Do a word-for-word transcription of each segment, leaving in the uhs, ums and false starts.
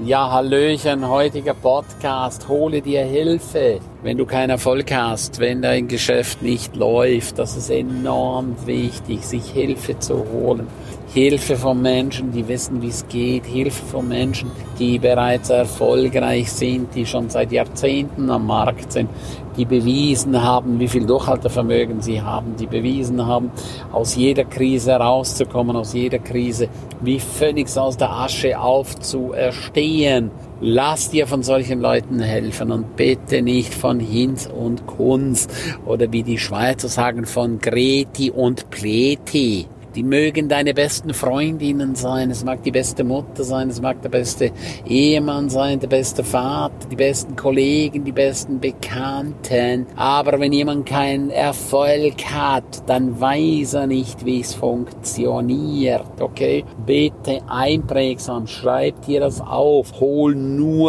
Ja, Hallöchen, heutiger Podcast, hole dir Hilfe, wenn du keinen Erfolg hast, wenn dein Geschäft nicht läuft. Das ist enorm wichtig, sich Hilfe zu holen. Hilfe von Menschen, die wissen, wie es geht. Hilfe von Menschen, die bereits erfolgreich sind, die schon seit Jahrzehnten am Markt sind, die bewiesen haben, wie viel Durchhaltevermögen sie haben, die bewiesen haben, aus jeder Krise rauszukommen, aus jeder Krise wie Phönix aus der Asche aufzuerstehen. Lass dir von solchen Leuten helfen und bitte nicht von Hinz und Kunz oder wie die Schweizer sagen, von Greti und Pleti. Die mögen deine besten Freundinnen sein, es mag die beste Mutter sein, es mag der beste Ehemann sein, der beste Vater, die besten Kollegen, die besten Bekannten. Aber wenn jemand keinen Erfolg hat, dann weiß er nicht, wie es funktioniert, okay? Bitte einprägsam, schreib dir das auf. Hol nur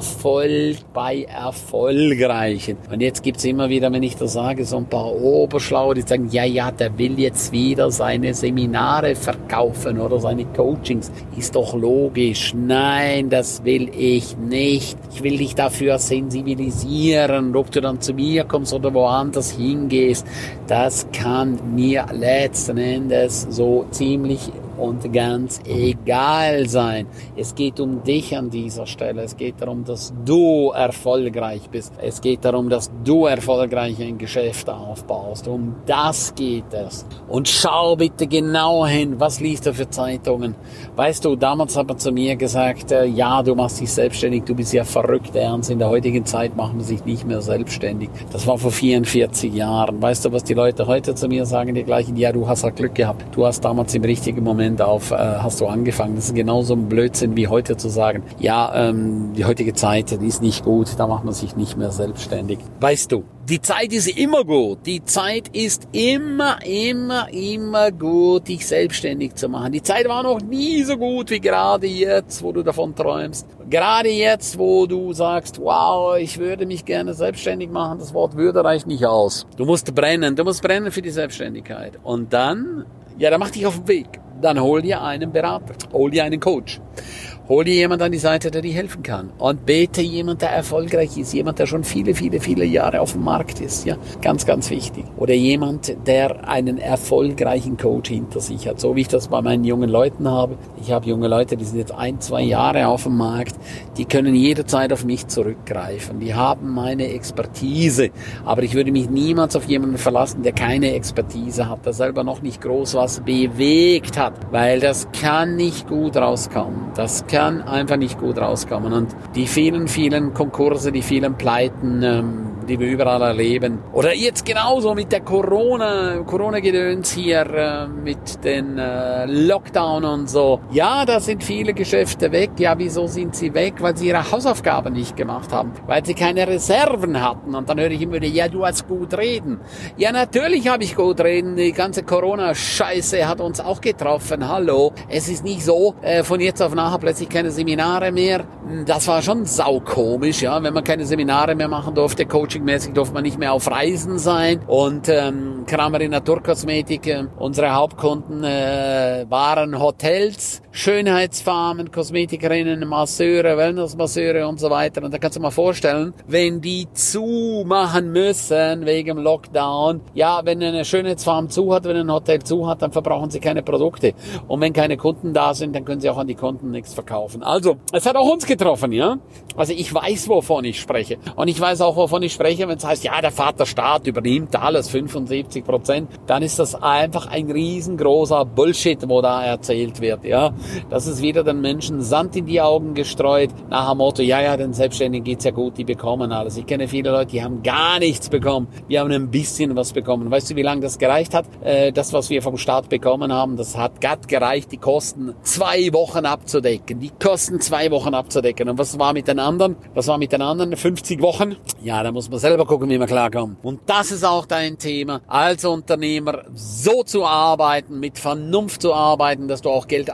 Erfolg bei Erfolgreichen. Und jetzt gibt's immer wieder, wenn ich das sage, so ein paar Oberschlaue, die sagen, ja, ja, der will jetzt wieder seine Seminare verkaufen oder seine Coachings. Ist doch logisch. Nein, das will ich nicht. Ich will dich dafür sensibilisieren. Ob du dann zu mir kommst oder woanders hingehst, das kann mir letzten Endes so ziemlich und ganz egal sein. Es geht um dich an dieser Stelle. Es geht darum, dass du erfolgreich bist. Es geht darum, dass du erfolgreich ein Geschäft aufbaust. Um das geht es. Und schau bitte genau hin, was liest du für Zeitungen? Weißt du, damals hat man zu mir gesagt, äh, ja, du machst dich selbstständig, du bist ja verrückt, Ernst. In der heutigen Zeit machen wir sich nicht mehr selbstständig. Das war vor vierundvierzig Jahren. Weißt du, was die Leute heute zu mir sagen? Die gleichen, ja, du hast halt Glück gehabt. Du hast damals im richtigen Moment auf, äh, hast du angefangen. Das ist genauso ein Blödsinn wie heute zu sagen, ja, ähm, die heutige Zeit, die ist nicht gut, da macht man sich nicht mehr selbstständig. Weißt du, die Zeit ist immer gut. Die Zeit ist immer, immer, immer gut, dich selbstständig zu machen. Die Zeit war noch nie so gut wie gerade jetzt, wo du davon träumst. Gerade jetzt, wo du sagst, wow, ich würde mich gerne selbstständig machen. Das Wort würde reicht nicht aus. Du musst brennen, du musst brennen für die Selbstständigkeit. Und dann, ja, dann mach dich auf den Weg. Dann hol dir einen Berater, hol dir einen Coach. Hol dir jemand an die Seite, der dir helfen kann. Und bitte jemand, der erfolgreich ist. Jemand, der schon viele, viele, viele Jahre auf dem Markt ist. Ja, ganz, ganz wichtig. Oder jemand, der einen erfolgreichen Coach hinter sich hat. So wie ich das bei meinen jungen Leuten habe. Ich habe junge Leute, die sind jetzt ein, zwei Jahre auf dem Markt. Die können jederzeit auf mich zurückgreifen. Die haben meine Expertise. Aber ich würde mich niemals auf jemanden verlassen, der keine Expertise hat. Der selber noch nicht groß was bewegt hat. Weil das kann nicht gut rauskommen. Das kann kann einfach nicht gut rauskommen. Und die vielen, vielen Konkurse, die vielen Pleiten, ähm, die wir überall erleben. Oder jetzt genauso mit der Corona, Corona-Gedöns hier, äh, mit den äh, Lockdown und so. Ja, da sind viele Geschäfte weg. Ja, wieso sind sie weg? Weil sie ihre Hausaufgaben nicht gemacht haben. Weil sie keine Reserven hatten. Und dann höre ich immer wieder, ja, du hast gut reden. Ja, natürlich habe ich gut reden. Die ganze Corona-Scheiße hat uns auch getroffen. Hallo. Es ist nicht so, äh, von jetzt auf nachher plötzlich keine Seminare mehr. Das war schon saukomisch, ja, wenn man keine Seminare mehr machen durfte, coachingmäßig durfte man nicht mehr auf Reisen sein. Und ähm, Kramer Naturkosmetik, äh, unsere Hauptkunden äh, waren Hotels, Schönheitsfarmen, Kosmetikerinnen, Masseure, Wellnessmasseure und so weiter. Und da kannst du mal vorstellen, wenn die zumachen müssen wegen dem Lockdown, ja, wenn eine Schönheitsfarm zu hat, wenn ein Hotel zu hat, dann verbrauchen sie keine Produkte. Und wenn keine Kunden da sind, dann können sie auch an die Kunden nichts verkaufen. Also, es hat auch uns getroffen, ja. Also ich weiß, wovon ich spreche. Und ich weiß auch, wovon ich spreche, wenn es heißt, ja, der Vaterstaat übernimmt alles, fünfundsiebzig Prozent, dann ist das einfach ein riesengroßer Bullshit, wo da erzählt wird, ja. Das ist wieder den Menschen Sand in die Augen gestreut, nach dem Motto, ja, ja, den Selbstständigen geht's ja gut, die bekommen alles. Ich kenne viele Leute, die haben gar nichts bekommen. Wir haben ein bisschen was bekommen. Weißt du, wie lange das gereicht hat? Äh, das, was wir vom Staat bekommen haben, das hat glatt gereicht, die Kosten zwei Wochen abzudecken. Die Kosten zwei Wochen abzudecken. Und was war mit den anderen? Was war mit den anderen fünfzig Wochen? Ja, da muss man selber gucken, wie man klarkommt. Und das ist auch dein Thema, als Unternehmer so zu arbeiten, mit Vernunft zu arbeiten, dass du auch Geld auf die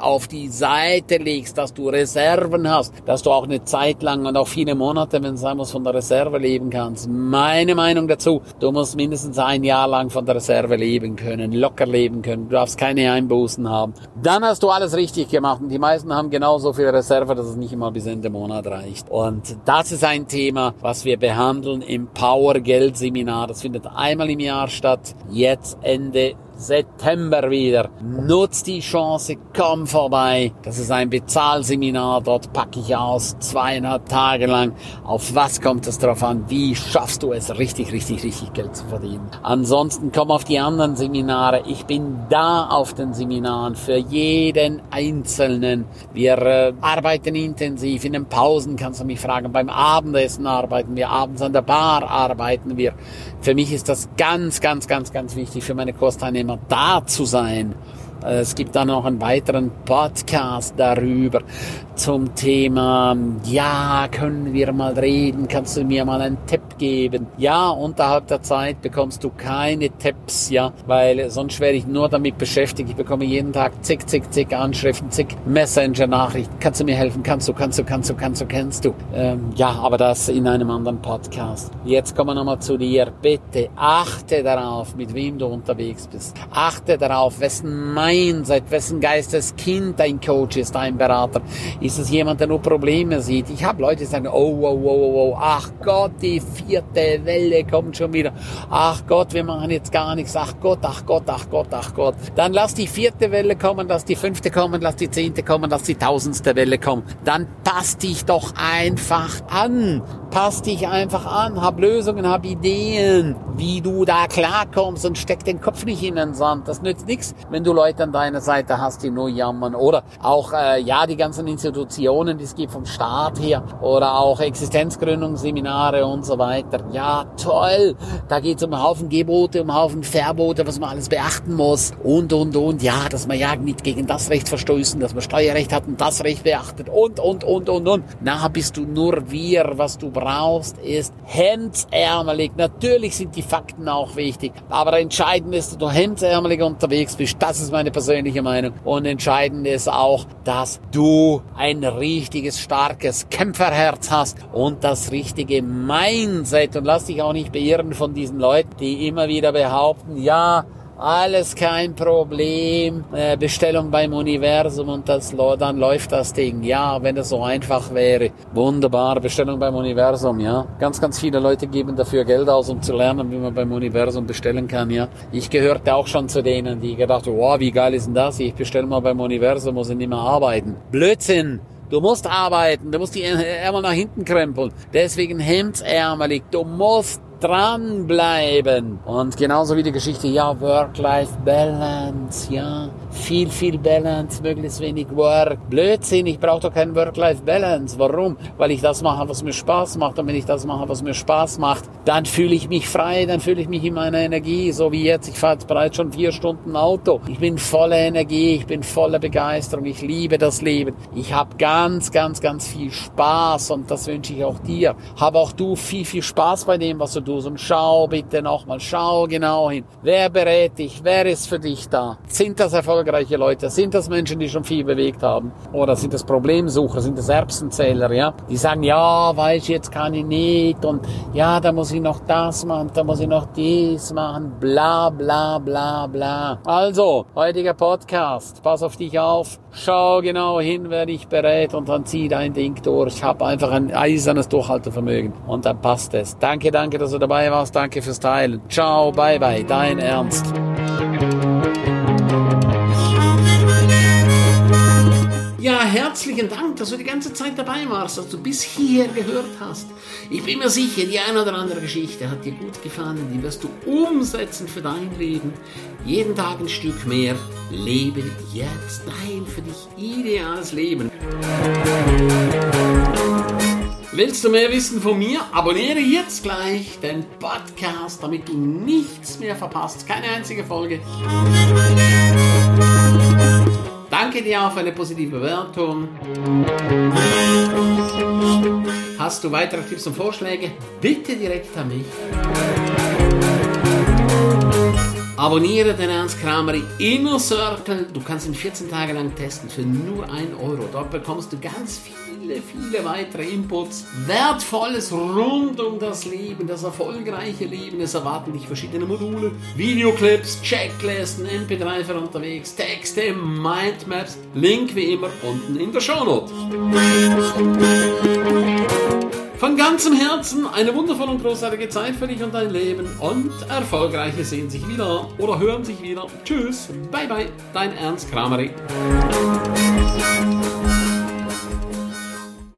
die Seite legst, dass du Reserven hast, dass du auch eine Zeit lang und auch viele Monate, wenn es sein muss, von der Reserve leben kannst. Meine Meinung dazu, du musst mindestens ein Jahr lang von der Reserve leben können, locker leben können, du darfst keine Einbußen haben. Dann hast du alles richtig gemacht und die meisten haben genauso viel Reserve, dass es nicht immer bis Ende Monat reicht. Und das ist ein Thema, was wir behandeln im Power-Geld-Seminar. Das findet einmal im Jahr statt, jetzt Ende September wieder. Nutz die Chance, komm vorbei. Das ist ein Bezahlseminar, dort packe ich aus, zweieinhalb Tage lang. Auf was kommt es drauf an? Wie schaffst du es, richtig, richtig, richtig Geld zu verdienen? Ansonsten komm auf die anderen Seminare. Ich bin da auf den Seminaren für jeden Einzelnen. Wir äh, arbeiten intensiv. In den Pausen kannst du mich fragen. Beim Abendessen arbeiten wir. Abends an der Bar arbeiten wir. Für mich ist das ganz, ganz, ganz, ganz wichtig, für meine Kursteilnehmer da zu sein. Es gibt dann noch einen weiteren Podcast darüber zum Thema, ja, können wir mal reden, kannst du mir mal einen Tipp geben? Ja, unterhalb der Zeit bekommst du keine Tipps, ja, weil sonst wäre ich nur damit beschäftigt. Ich bekomme jeden Tag zig, zig, zig Anschriften, zig Messenger-Nachrichten. Kannst du mir helfen? Kannst du, kannst du, kannst du, kannst du, kennst du? Ähm, ja, aber das in einem anderen Podcast. Jetzt kommen wir nochmal zu dir. Bitte achte darauf, mit wem du unterwegs bist. Achte darauf, wessen Mindset, wessen Geisteskind dein Coach ist, dein Berater. Ist es jemand, der nur Probleme sieht? Ich habe Leute, die sagen, oh, oh, oh, oh, oh, ach Gott, die vierte Welle kommt schon wieder. Ach Gott, wir machen jetzt gar nichts. Ach Gott, ach Gott, ach Gott, ach Gott. Dann lass die vierte Welle kommen, lass die fünfte kommen, lass die zehnte kommen, lass die tausendste Welle kommen. Dann pass dich doch einfach an. Pass dich einfach an. Hab Lösungen, hab Ideen, wie du da klarkommst und steck den Kopf nicht in den Sand. Das nützt nichts, wenn du Leute an deiner Seite hast, die nur jammern. Oder auch, äh, ja, die ganzen Institutionen, die es gibt vom Staat her. Oder auch Existenzgründungsseminare und so weiter. Ja, toll. Da geht es um einen Haufen Gebote, um einen Haufen Verbote, was man alles beachten muss. Und, und, und. Ja, dass man ja nicht gegen das Recht verstößen, dass man Steuerrecht hat und das Recht beachtet. Und, und, und, und, und. Na, bist du nur wir. Was du brauchst, ist hemdsärmelig. Natürlich sind die Fakten auch wichtig. Aber entscheidend ist, dass du hemdsärmelig unterwegs bist. Das ist meine persönliche Meinung. Und entscheidend ist auch, dass du ein richtiges, starkes Kämpferherz hast und das richtige Mindset. Und lass dich auch nicht beirren von diesen Leuten, die immer wieder behaupten, ja, alles kein Problem, äh, Bestellung beim Universum und das, dann läuft das Ding. Ja, wenn es so einfach wäre. Wunderbar, Bestellung beim Universum, ja. Ganz, ganz viele Leute geben dafür Geld aus, um zu lernen, wie man beim Universum bestellen kann, ja. Ich gehörte auch schon zu denen, die gedacht haben, wow, wie geil ist denn das? Ich bestelle mal beim Universum, muss ich nicht mehr arbeiten. Blödsinn! Du musst arbeiten, du musst die Ärmel nach hinten krempeln. Deswegen hemdsärmelig, du musst dranbleiben. Und genauso wie die Geschichte, ja, Work-Life-Balance, ja, viel, viel Balance, möglichst wenig Work. Blödsinn, ich brauche doch kein Work-Life-Balance. Warum? Weil ich das mache, was mir Spaß macht. Und wenn ich das mache, was mir Spaß macht, dann fühle ich mich frei, dann fühle ich mich in meiner Energie, so wie jetzt. Ich fahre jetzt bereits schon vier Stunden Auto. Ich bin voller Energie, ich bin voller Begeisterung, ich liebe das Leben. Ich habe ganz, ganz, ganz viel Spaß und das wünsche ich auch dir. Hab auch du viel, viel Spaß bei dem, was du tust. Und schau bitte nochmal, schau genau hin. Wer berät dich? Wer ist für dich da? Sind das erfolgreiche Leute? Sind das Menschen, die schon viel bewegt haben? Oder sind das Problemsucher? Sind das Erbsenzähler? Ja, die sagen, ja, weiß ich, jetzt kann ich nicht und ja, da muss ich noch das machen, da muss ich noch dies machen, bla, bla, bla, bla. Also, heutiger Podcast. Pass auf dich auf. Schau genau hin, wer dich berät und dann zieh dein Ding durch. Hab einfach ein eisernes Durchhaltevermögen und dann passt es. Danke, danke, dass du dabei warst. Danke fürs Teilen. Ciao, bye, bye. Dein Ernst. Ja, herzlichen Dank, dass du die ganze Zeit dabei warst, dass du bis hierher gehört hast. Ich bin mir sicher, die eine oder andere Geschichte hat dir gut gefallen, die wirst du umsetzen für dein Leben. Jeden Tag ein Stück mehr. Lebe jetzt dein für dich ideales Leben. Willst du mehr wissen von mir? Abonniere jetzt gleich den Podcast, damit du nichts mehr verpasst. Keine einzige Folge. Danke dir auch für eine positive Bewertung. Hast du weitere Tipps und Vorschläge? Bitte direkt an mich. Abonniere den Ernst Kramer Inner Circle. Du kannst ihn vierzehn Tage lang testen für nur ein Euro. Dort bekommst du ganz viele, viele weitere Inputs. Wertvolles rund um das Leben, das erfolgreiche Leben. Es erwarten dich verschiedene Module, Videoclips, Checklisten, M P drei für unterwegs, Texte, Mindmaps. Link wie immer unten in der Shownote. Von ganzem Herzen eine wundervolle und großartige Zeit für dich und dein Leben und Erfolgreiche sehen sich wieder oder hören sich wieder. Tschüss, bye bye, dein Ernst Kramer.